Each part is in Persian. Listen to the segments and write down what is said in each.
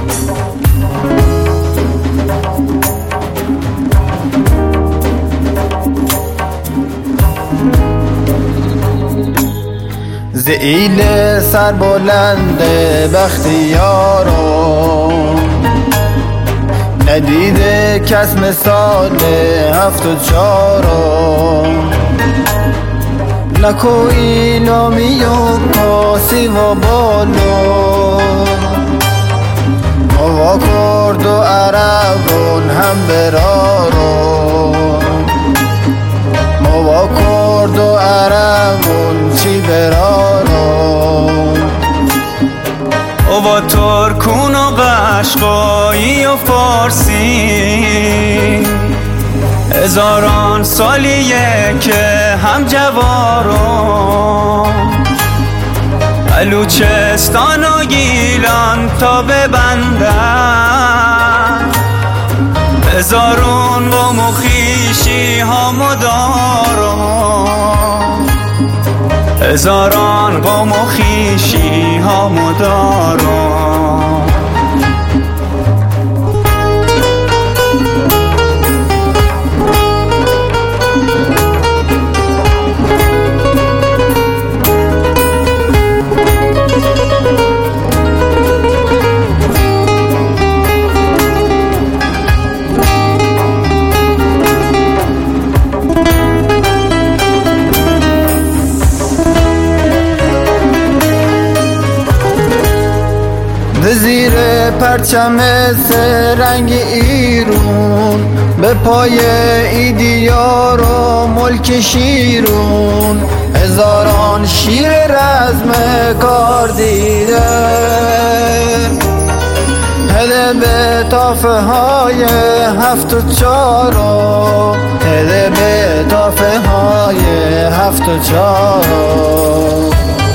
زیل سر بلند بختیاران ندیده کس مثال 74 نکوی نامی و پاسی و بالو موا کرد و عربون هم برارون موا کرد و عربون چی برارون و ترکون و قشقایی و فارسی هزاران سالیه که هم جوارون بلوچستان و گیلان تا ببندن هزارون و مخیشی ها مدارون هزاران قوم و خویشی ها مدارون زیر پرچم سرنگ ایرون به پای ایدیار و ملک شیرون هزاران شیر رزم کار دیده هله به تافه های 74 هله به تافه های 74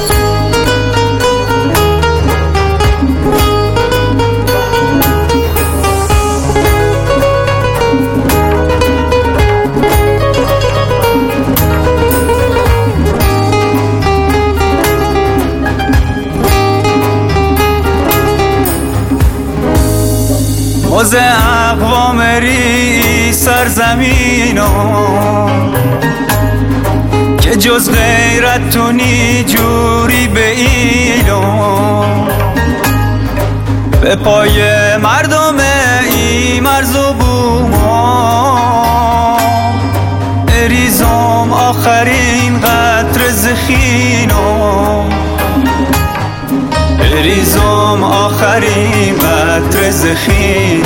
موز اقوام ری سرزمینم که جز غیرت تو نی جوری به ایلم به پای مردم ای مرز و بوما اریزم آخرین قطر زخینم اریزم آخرین قطر زخینم